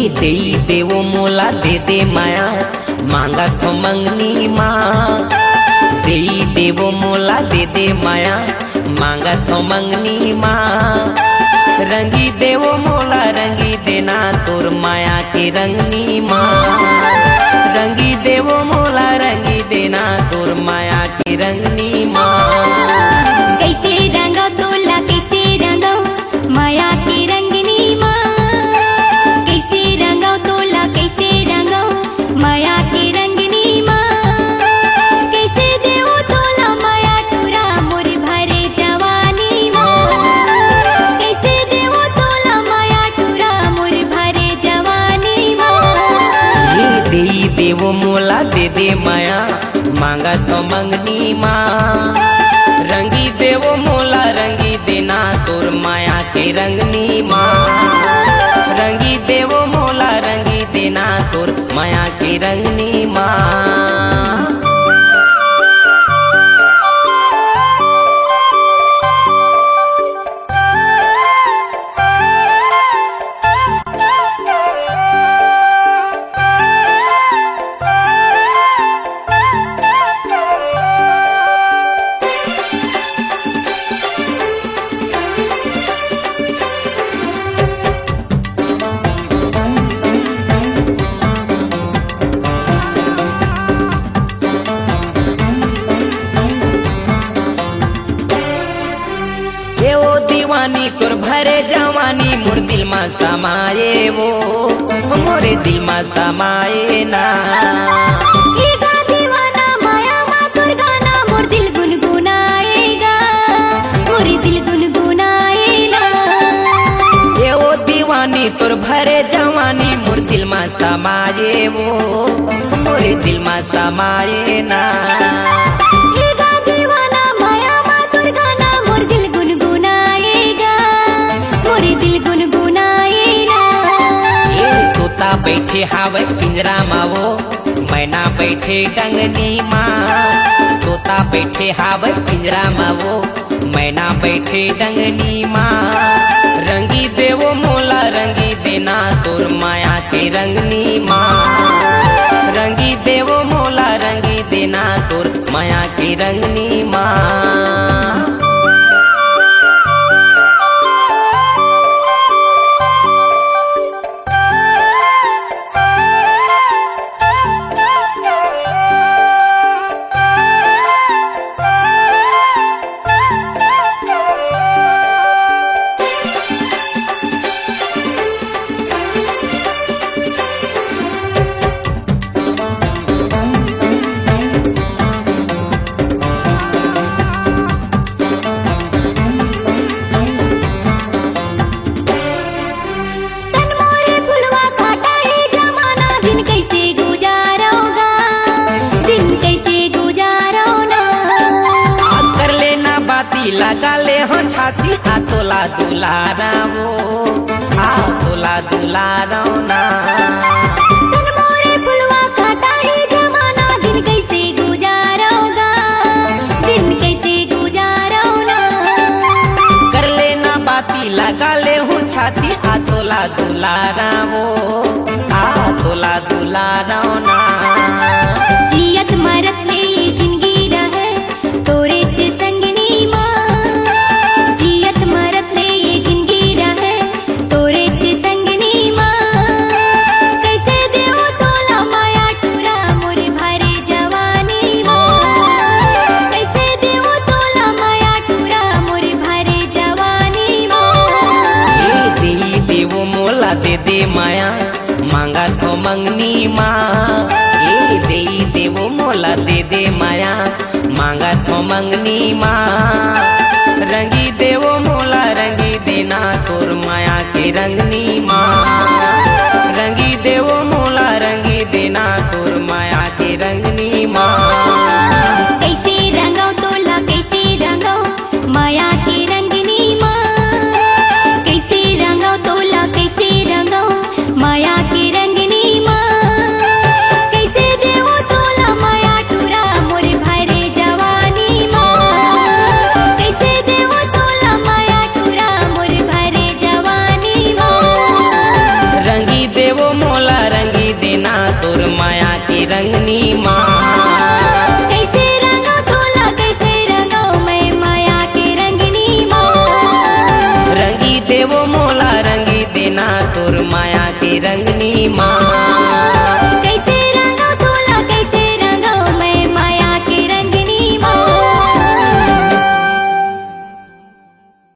देई देवो मोला दे दे माया मांगा तो मंगनी माँ। देई देवो मोला दे दे माया मांगा तो मंगनी माँ। रंगी देवो मोला रंगी देना तोर माया के रंगनी माँ। रंगी देवो मोला रंगी देना तोर माया की रंगनी माँ। कैसे रंगो तोला कैसे रंगो माया की रंगनी माँ। कैसे रंगो तोला कैसे रंगो माया की रंगनी माँ। कैसे देवो तोला माया टूरा मोर भरे जवानी माँ। कैसे देवो तोला माया टूरा मोर भरे जवानी माँ। देई देवो मोला दे दे माया मांगा तो मंगनी माँ। रंगी देवो मोला रंगी देना तोर माया के रंगनी माँ। रंगी देवो मोला रंगी देना तोर माया की रंगनी माँ। तोर भरे जवानी मोर दिल में समाये वो मोरे दिल में समाये ना। एगा दीवाना माया माँ तोर गाना मोर दिल गुनगुनाएगा मोर दिल गुनगुनाएगा। ये वो दीवानी तोर भरे जवानी मोर दिल में समाये वो मोरे दिल में समाये ना। बैठे हावे पिंजरा माँ वो मैना बैठे डंगनी माँ। तोता बैठे हावे पिंजरा माँ वो मैना बैठे डंगनी माँ। रंगी देवो मोला रंगी देना तोर माया के रंगनी माँ। रंगी देवो मोला रंगी देना तोर माया की रंगनी माँ। लगा ले हो छाती आ तोला दुलारा वो आ तोला दुलारा ना। तन मोरे फुलवा काटा है जमाना दिन कैसे गुजारोगा दिन कैसे गुजारोना। कर लेना बाती लगा ले हो छाती आ तोला दुलारा वो आ तोला दुलारा ना। जियत मरत ले जिंदगी रहे तोरे से संगनी माँ। दे दे माया मांगा तो मंगनी माँ। ये देई देवो मोला दे दे माया मांगा तो मंगनी माँ। रंगी देवो मोला रंगी देना तोर माया के रंगनी